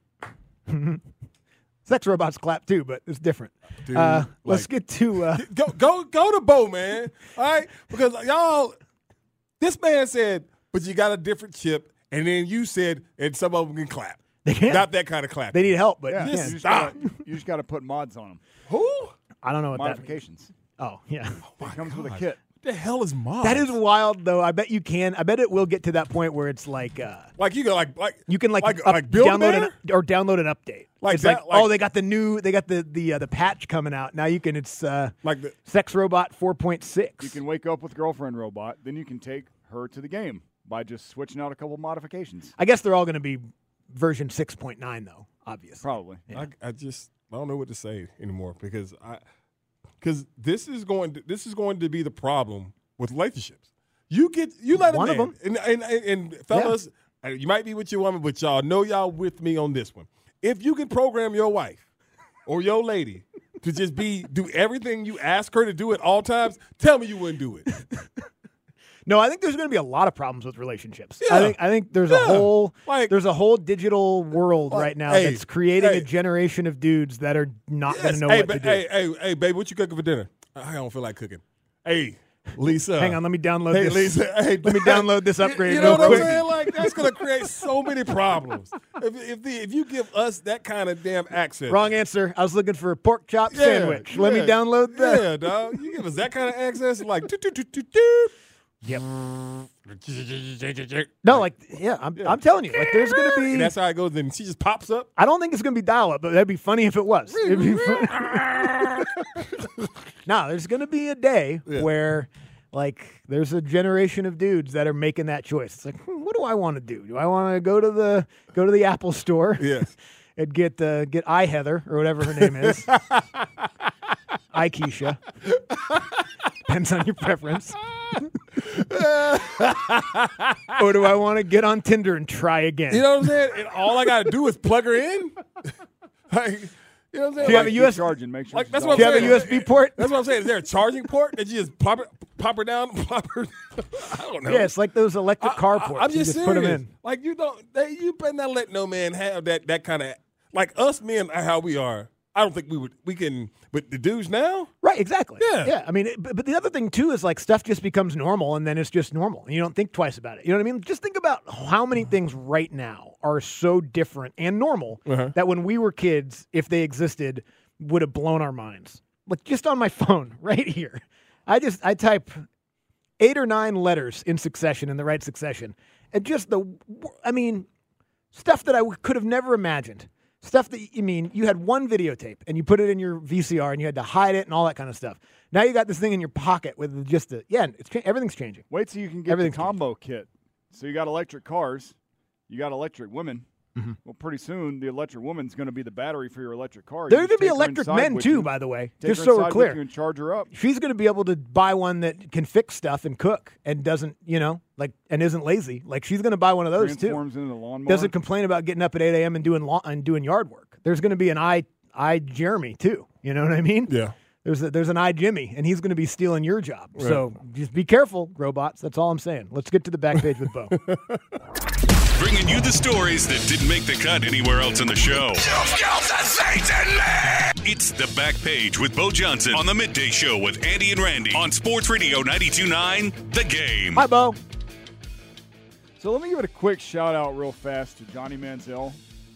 Sex robots clap too, but it's different. Dude, uh, let's like- get to, uh, Go go go to Bo, man. All right? Because y'all, this man said, but you got a different chip, and then you said, and some of them can clap. they can't. Not that kind of clap. They need help, but Yeah, you you can't. just, Stop. gotta, you just got to put mods on them. Who? I don't know what that means. Modifications. Oh, yeah. It comes with a kit. What the hell is mom? That is wild, though. I bet you can. I bet it will get to that point where it's like, uh, like you go like like you can like, like, up- like build download an an, or download an update. Like it's that, like, like- oh, they got the new, they got the the uh, the patch coming out now. You can, it's uh, like the Sex Robot four point six. You can wake up with girlfriend robot, then you can take her to the game by just switching out a couple modifications. I guess they're all going to be version six point nine, though. Obviously, Probably. Yeah. I, I just I don't know what to say anymore because I because this is going to, this is going to be the problem with relationships. You get you let One a of man, and and, and, and fellas, uh, you might be with your woman, but y'all know y'all with me on this one. If you can program your wife or your lady to just be do everything you ask her to do at all times, tell me you wouldn't do it. No, I think there's going to be a lot of problems with relationships. Yeah. I think I think there's Yeah. a whole Like- there's a whole digital world Like, right now hey, that's creating hey. a generation of dudes that are not going Yes. to know hey, what ba- to do. hey, hey, hey, baby, what you cooking for dinner? I don't feel like cooking. Hey, Lisa. Hang on, let me download Hey, this. Lisa. Hey, Let me download this upgrade You know real what I'm quick. saying? Like that's gonna create so many problems. If if, the, if you give us that kind of damn access, Wrong answer. I was looking for a pork chop Yeah, sandwich. Let me yeah, download that. Yeah, dog. You give us that kind of access, like do do do do do. Yep. No, like yeah, I'm I'm telling you, like there's going to be. And that's how it goes. Then she just pops up. I don't think it's going to be dial-up, but that'd be funny if it was. It'd be fun- no, there's going to be a day Yeah. where Like, there's a generation of dudes that are making that choice. It's like, hmm, what do I want to do? Do I want to go to the go to the Apple store Yes. and get uh, get I Heather or whatever her name is, I Keisha. Depends on your preference. Or do I want to get on Tinder and try again? You know what I'm saying? And all I got to do is plug her in. Like, you know what I'm saying? Do you have Like, a U S charging? Make sure. Like, she's that's on. what Do you I'm have a saying. U S B port? That's what I'm saying. Is there a charging port that you just pop it, pop her down, pop her? I don't know. Yeah, it's like those electric car ports. I'm You just, just serious. put them in. Like you don't, they, you better not let no man have that that kind of like us men how we are. I don't think we would. We can, but the dudes now, Right, exactly. Yeah. Yeah. I mean, it, but, but the other thing, too, is like stuff just becomes normal and then it's just normal. And you don't think twice about it. You know what I mean? Just think about how many things right now are so different and normal Uh-huh. that when we were kids, if they existed, would have blown our minds. Like just on my phone right here, I just, I type eight or nine letters in succession, in the right succession. And just the, I mean, stuff that I w- could have never imagined. Stuff that, I mean, you had one videotape and you put it in your V C R and you had to hide it and all that kind of stuff. Now you got this thing in your pocket with just the, yeah, it's cha- everything's changing. Wait till you can get the Everything's combo kit. So you got electric cars, you got electric women. Mhm. Well, pretty soon the electric woman's going to be the battery for your electric car. There are You going to be just take her electric inside men with too, you, by the way, take just her so we're inside with clear. you and charge her up. She's going to be able to buy one that can fix stuff and cook and doesn't, you know, like, and isn't lazy. Like she's going to buy one of those too. Transforms into the lawnmower. Doesn't complain about getting up at eight a.m. and doing lawn, and doing yard work. There's going to be an I, I Jeremy too. You know what I mean? Yeah. There's a, there's an I Jimmy, and he's going to be stealing your job. Right. So just be careful, robots. That's all I'm saying. Let's get to the back page with Bo. Bringing you the stories that didn't make the cut anywhere else in the show. It's the Back Page with Bo Johnson on the Midday Show with Andy and Randy on Sports Radio ninety-two point nine The Game. Hi, Bo. So let me give it a quick shout out real fast to Johnny Manziel.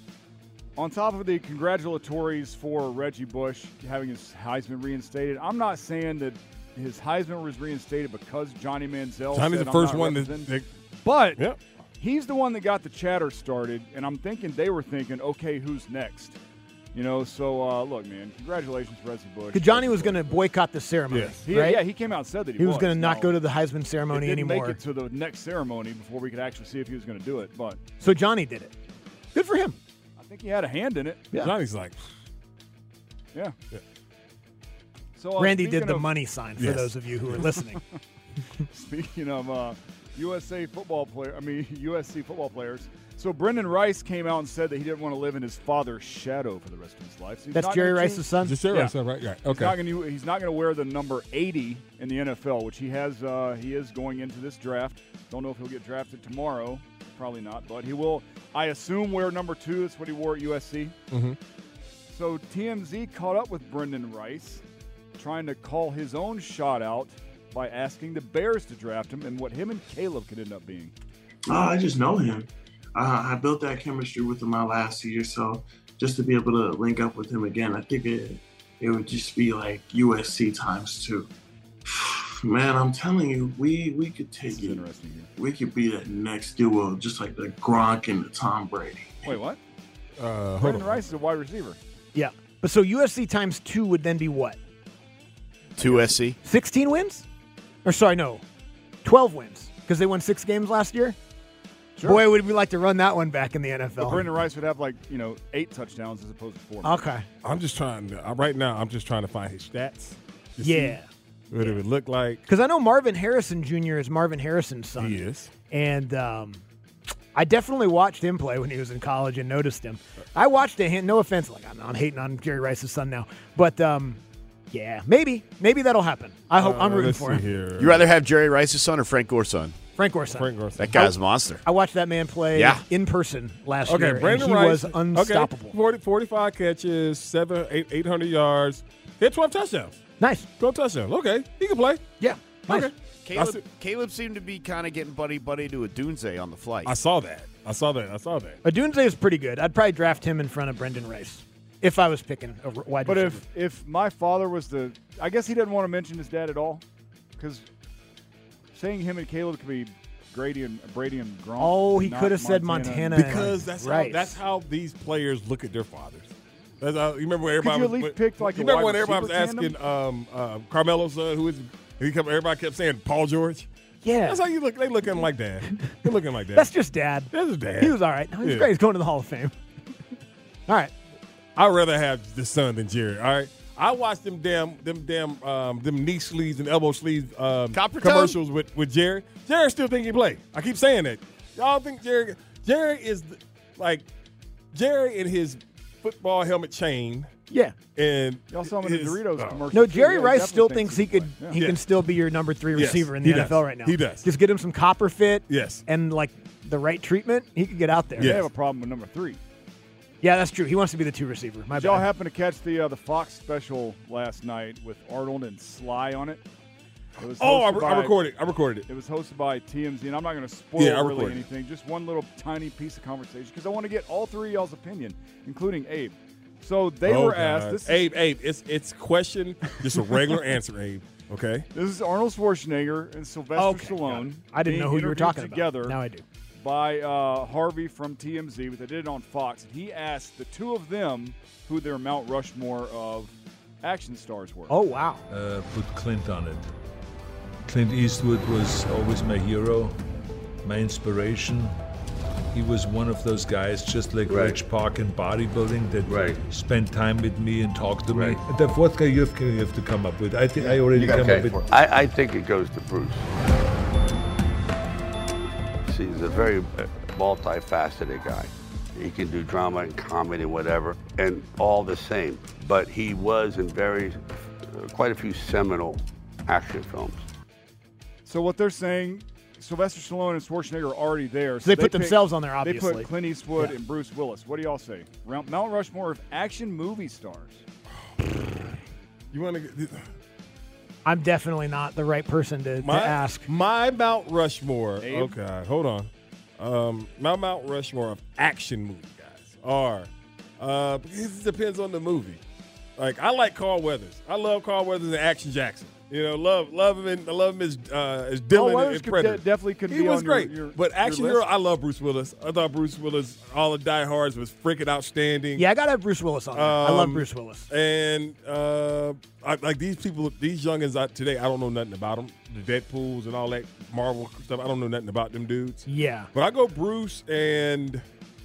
On top of the congratulatories for Reggie Bush having his Heisman reinstated, I'm not saying that his Heisman was reinstated because Johnny Manziel Johnny's said, the "I'm first not one to. representing." They, But Yep. he's the one that got the chatter started, and I'm thinking they were thinking, okay, who's next? You know, so uh, look, man, congratulations, Reggie Bush. Because Johnny was going to boycott the ceremony, Yes. He, right? Yeah, he came out and said that he, He was going to not Now, go to the Heisman ceremony it didn't anymore. make it to the next ceremony before we could actually see if he was going to do it. But So Johnny did it. Good for him. I think he had a hand in it. Yeah. Johnny's like, Yeah. Yeah. So uh, Randy did speaking the of- money sign for Yes. those of you who are listening. Speaking of uh, U S A football player, I mean U S C football players. So Brendan Rice came out and said that he didn't want to live in his father's shadow for the rest of his life. So he's That's not Jerry gonna Rice's choose- son? just Jerry Yeah. Rice, right? Right. He's Okay. not going to. He's not going to wear the number eighty in the N F L, which he has. Uh, he is going into this draft. Don't know if he'll get drafted tomorrow. Probably not, but he will. I assume wear number two. That's what he wore at U S C. Mm-hmm. So T M Z caught up with Brendan Rice, trying to call his own shot out by asking the Bears to draft him and what him and Caleb could end up being. Uh, I just know him. Uh, I built that chemistry with him my last year, so just to be able to link up with him again, I think it it would just be like U S C times two. Man, I'm telling you, we we could take it. Interesting here. We could be that next duo, just like the Gronk and the Tom Brady. Wait, what? Uh, hold Brendan on. Rice is a wide receiver. Yeah. But so U S C times two would then be what? Two S C. sixteen wins? Or sorry, no. twelve wins. Because they won six games last year? Sure. Boy, would we like to run that one back in the N F But L. Brendan Rice would have like, you know, eight touchdowns as opposed to four. Okay. I'm just trying to. uh, Right now, I'm just trying to find his stats. to Yeah. see What it would look like. Because I know Marvin Harrison Junior is Marvin Harrison's son. He is. And um, I definitely watched him play when he was in college and noticed him. I watched him. No offense, like I'm, I'm hating on Jerry Rice's son now, but um, yeah, maybe, maybe that'll happen. I hope. Uh, I'm rooting let's for see him. here. You rather have Jerry Rice's son or Frank Gore's son? Frank Gore's son. Frank Gorson. That guy's a monster. I watched that man play Yeah. in person last Okay, year, Brandon and he Rice was unstoppable. Okay, forty, forty-five catches, seven, eight, eight hundred yards, hit twelve touchdowns. Nice, twelve touchdowns. Okay, he can play. Yeah, nice. Okay. Caleb, see- Caleb seemed to be kind of getting buddy buddy to a Dunze on the flight. I saw that. I saw that. I saw that. Adunze is pretty good. I'd probably draft him in front of Brendan Rice if I was picking a r- wide But receiver. if if my father was the, I guess he didn't want to mention his dad at all, because saying him and Caleb could be Grady and Brady and Gronk. Oh, he not could have said Montana. Because that's Rice. how that's how these players look at their fathers. That's how, you remember when Could everybody you at was, least pick, like, you a remember wide when everybody was receiver asking um, uh, Carmelo's son, who is He kept, everybody kept saying Paul George. Yeah. That's how you look. They looking like dad. They looking like dad. That's just dad. That's just dad. He was all right. No, he was Yeah. great. He's going to the Hall of Fame. All right. I'd rather have the son than Jerry. All right. I watched them damn them damn um, them knee sleeves and elbow sleeves um, Copper commercials with, with Jerry. Jerry still think he play. I keep saying that. Y'all think Jerry Jerry is the, like Jerry in his football helmet chain. Yeah. And y'all saw him in the his- Doritos oh. commercial. No, too. Jerry Yeah, Rice definitely still thinks thinks he can could play. he Yeah. can still be your number three Yes, receiver in the he N F L does. right now. He does. Just get him some copper fit. Yes. And like the right treatment, he could get out there. They have a problem with number three. Yeah, that's true. He wants to be the two receiver. My Did y'all bad. happen to catch the uh, the Fox special last night with Arnold and Sly on it? It was Oh, I, hosted re- I by- recorded. I recorded it. It was hosted by T M Z, and I'm not going to spoil Yeah, I really recorded it. anything. Just one little tiny piece of conversation because I want to get all three of y'all's opinion, including Abe. So they Oh, were asked. God. This is, Abe, Abe, it's it's question, just a regular answer, Abe. Okay. This is Arnold Schwarzenegger and Sylvester Okay, Stallone. got it. I didn't being know who you were interviewed talking about. together Now I do. By uh, Harvey from T M Z, but they did it on Fox. And he asked the two of them who their Mount Rushmore of action stars were. Oh wow. Uh, put Clint on it. Clint Eastwood was always my hero, my inspiration. He was one of those guys, just like Right. Rich Park in bodybuilding, that Right. spent time with me and talked to Right. me. The fourth guy you have, you have to come up with. I think I already You got come okay up with. for it. I, I think it goes to Bruce. See, he's a very uh, multifaceted guy. He can do drama and comedy and whatever, and all the same. But he was in very, uh, quite a few seminal action films. So what they're saying, Sylvester Stallone and Schwarzenegger are already there. So they put picked- themselves on there, They obviously. put Clint Eastwood Yeah. and Bruce Willis. What do y'all say? Round- Mount Rushmore of action movie stars. You want to get I'm definitely not the right person to, my to ask. my Mount Rushmore? Abe? Okay, hold on. Um, my Mount Rushmore of action movie guys are. Uh, because it depends on the movie. Like I like Carl Weathers. I love Carl Weathers and Action Jackson. You know, love love him. And, I love him as uh, as Dylan Weathers in could Predator. de- definitely could he be was on your- great. your- but your action list. hero, I love Bruce Willis. I thought Bruce Willis, all the Die Hards, was freaking outstanding. Yeah, I gotta have Bruce Willis on there. I love Um, Bruce Willis. And uh, I, like these people, these youngins out today, I don't know nothing about them. The Deadpools and all that Marvel stuff, I don't know nothing about them dudes. Yeah. But I go Bruce and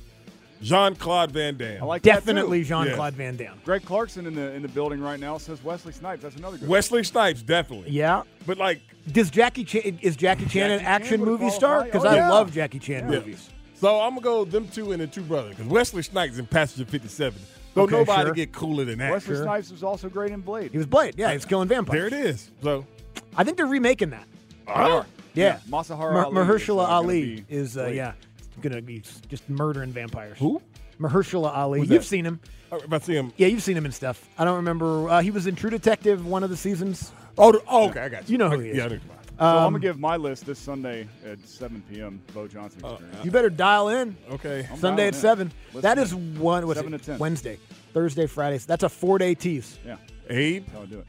Jean-Claude Van Damme. I like that, too. Definitely Jean Yeah. Claude Van Damme. Greg Clarkson in the in the building right now says Wesley Snipes. That's another good. Wesley Snipes, definitely. Yeah. But like, Does Jackie Chan is Jackie Chan an Jackie action Chan would movie star? qualify. Because Oh, I yeah. love Jackie Chan Yeah. movies. so I'm gonna go them two and the two brothers because Wesley Snipes in Passenger fifty-seven. Don't Okay, nobody sure. get cooler than that. Wesley Sure. Snipes was also great in Blade. He was Blade. Yeah, he's killing vampires. There it is. So I think they're remaking that. oh, Yeah. Masahara Mer- Ali. Mahershala is, uh, gonna Ali be is uh, Blade. yeah going to be just murdering vampires. Who? Mahershala Ali. Who's You've that? seen him. if I see him. Yeah, you've seen him in stuff. I don't remember. Uh, he was in True Detective one of the seasons. Oh, the- oh, okay, I got you. You know who he is. Yeah, I know. So I'm Um, gonna give my list this Sunday at seven p.m. Bo Johnson Uh, Experience. You better dial in. Okay. I'm Sunday dialing at in. seven. Listen that in. is one. What's Seven it? to ten. Wednesday, Thursday, Friday. So that's a four-day tease. Yeah, Abe. that's how I do it.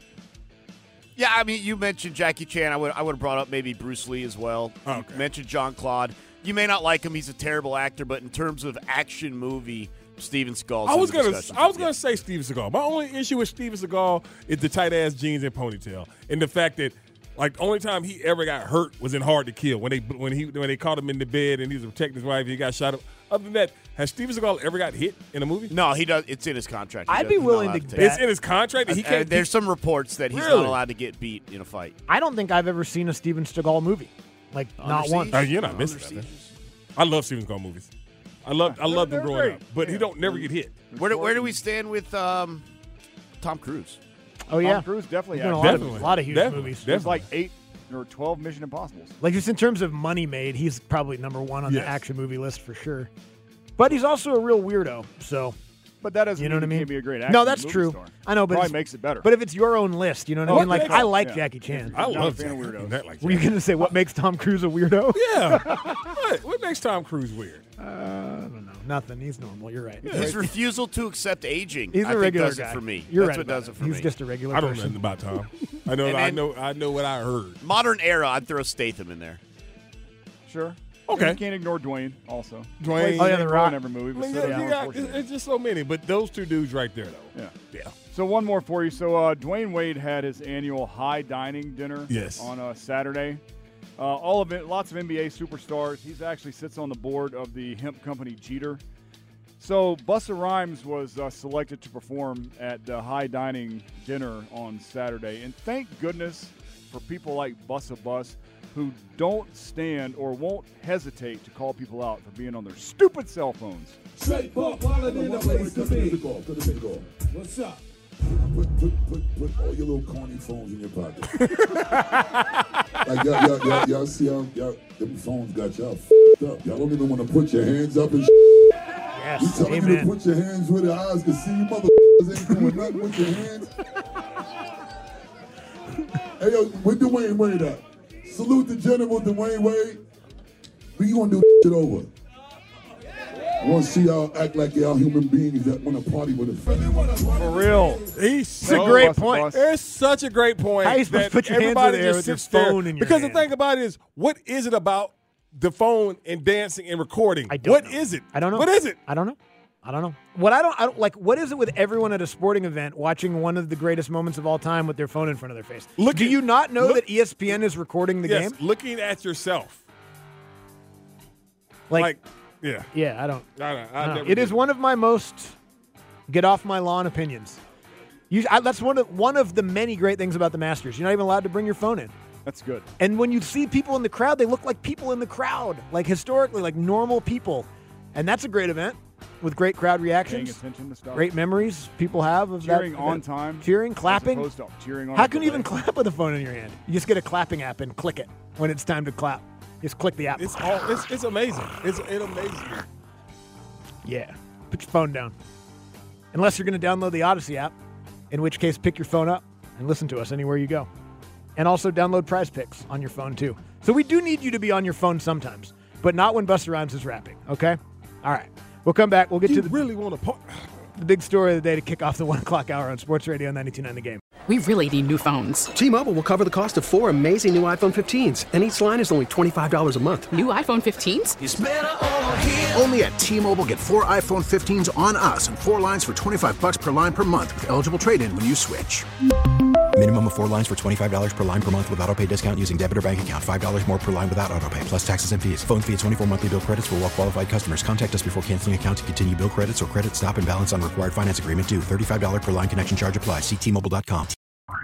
Yeah, I mean, you mentioned Jackie Chan. I would I would have brought up maybe Bruce Lee as well. Oh, You okay. mentioned Jean-Claude. You may not like him; he's a terrible actor. But in terms of action movie, Steven Seagal. I was gonna, I was gonna say Steven Seagal. My only issue with Steven Seagal is the tight ass jeans and ponytail, and the fact that, like, the only time he ever got hurt was in Hard to Kill when they when he when they caught him in the bed and he was protecting his wife and he got shot up. Other than that, has Steven Seagal ever got hit in a movie? No, he does. It's in his contract. He I'd does- be he's not willing allowed to take It's it. in his contract that he Uh, can't. there's some reports that he's Really? not allowed to get beat in a fight. I don't think I've ever seen a Steven Seagal movie. Like not Under one. Siege? Oh, you're not missing Under that. man. Siege? I love Steven Seagal movies. I love I love them they're growing great. up, but he don't never get hit. Where do, where do we stand with um, Tom Cruise? Oh yeah. Tom Cruise definitely. He's done a acted. lot of, Definitely. a lot of huge Definitely. movies. There's like eight or twelve Mission Impossibles. Like just in terms of money made, he's probably number one on Yes. the action movie list for sure. But he's also a real weirdo. So But that doesn't you know what I mean he mean? can't be a great actor. No, that's movie true. Star. I know, but Probably it's- makes it better. But if it's your own list, you know what I What mean? Like makes- I like yeah. Jackie Chan. I Not a love fan of Jackie. weirdos. That like Were you going to say what makes Tom Cruise a weirdo? Yeah. what? What makes Tom Cruise weird? Uh, I don't know. Nothing. He's normal. You're right. His refusal to accept aging. He's I a think regular does guy. it for me. You're That's right what about does it. it for He's me. just a regular I don't know person. nothing about Tom. I know. And I then- know. I know what I heard. Modern era, I'd throw Statham in there. Sure. Okay. You can't ignore Dwayne also. Dwayne. Oh, yeah, The Same role Rock. in every movie. I But mean, so yeah, does you Arnold got, it's, Schwarzenegger. it's just so many, but those two dudes right there, though. Yeah. Yeah. So one more for you. So uh, Dwayne Wade had his annual high dining dinner Yes. on uh, Saturday. Uh, all of it, lots of N B A superstars. He's actually sits on the board of the hemp company Jeter. So Busta Rhymes was uh, selected to perform at the high dining dinner on Saturday. And thank goodness for people like Busta Bus who don't stand or won't hesitate to call people out for being on their stupid cell phones. Straight ball, balling in the place to be. What's up? Put, put, put, put all your little corny phones in your pocket. Like y'all, y'all, y'all, y'all see how y'all, them phones got y'all f***ed up. Y'all don't even want to put your hands up and sh**. Yes, you telling amen. you to put your hands where the eyes can see. You motherfuckers ain't doing nothing with your hands. Hey, yo, where Dwayne Wade at? Salute the General Dwayne Wade. We gonna do this shit over. I want to see y'all act like y'all human beings that want to party with us. For real. He's It's a great point. It's such a great point. How you supposed that to put your hands everybody in the air just with your sits there. phone in your Because hand? the thing about it is, what is it about the phone and dancing and recording? I don't What know. is it? I don't know. What is it? I don't know. I don't know. What I don't, I don't like. What is it with everyone at a sporting event watching one of the greatest moments of all time with their phone in front of their face? Look Do at- you not know look- that E S P N is recording the yes, game? looking at yourself. Like, Like, yeah. yeah, I don't. I, don't, I, I don't know. never It is did. one of my most get off my lawn opinions. You, I, that's one of one of the many great things about the Masters. You're not even allowed to bring your phone in. That's good. And when you see people in the crowd, they look like people in the crowd, like historically, like normal people. And that's a great event with great crowd Paying reactions, attention to stuff. great memories people have of that Cheering on event. time. Cheering, clapping. As opposed to cheering on How a can you delay. even clap with a phone in your hand? You just get a clapping app and click it when it's time to clap. Just click the app. It's all. It's, it's amazing. It's it amazes me. Yeah. Put your phone down. Unless you're going to download the Odyssey app, in which case pick your phone up and listen to us anywhere you go. And also download Prize Picks on your phone too. So we do need you to be on your phone sometimes, but not when Busta Rhymes is rapping, okay? All right. We'll come back. We'll get You to the, really want to po- the big story of the day to kick off the one o'clock hour on Sports Radio ninety-two point nine The Game. We really need new phones. T-Mobile will cover the cost of four amazing new iPhone fifteens, and each line is only twenty-five dollars a month. New iPhone fifteens? Only at T-Mobile, get four iPhone fifteens on us and four lines for twenty-five bucks per line per month with eligible trade-in when you switch. Minimum of four lines for twenty-five dollars per line per month with autopay discount using debit or bank account. five dollars more per line without autopay, plus taxes and fees. Phone fee at twenty-four monthly bill credits for well-qualified customers. Contact us before canceling account to continue bill credits or credit stop and balance on required finance agreement due. thirty-five dollars per line connection charge applies. See T Mobile dot com.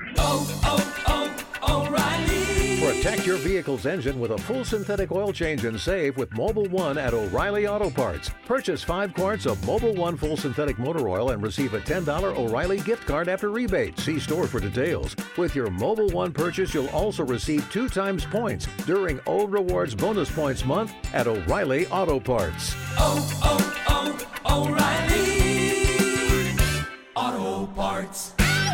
Protect your vehicle's engine with a full synthetic oil change and save with Mobile One at O'Reilly Auto Parts. Purchase five quarts of Mobile One full synthetic motor oil and receive a ten dollars O'Reilly gift card after rebate. See store for details. With your Mobile One purchase, you'll also receive two times points during O Rewards Bonus Points Month at O'Reilly Auto Parts. Oh, oh, oh, O'Reilly Auto Parts.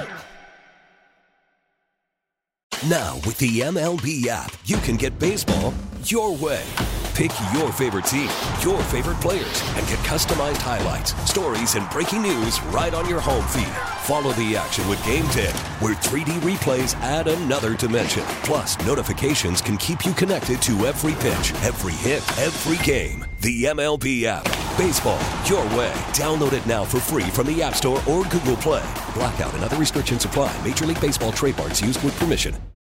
Now, with the M L B app, you can get baseball your way. Pick your favorite team, your favorite players, and get customized highlights, stories, and breaking news right on your home feed. Follow the action with Game Day, where three D replays add another dimension. Plus, notifications can keep you connected to every pitch, every hit, every game. The M L B app. Baseball your way. Download it now for free from the App Store or Google Play. Blackout and other restrictions apply. Major League Baseball trademarks used with permission.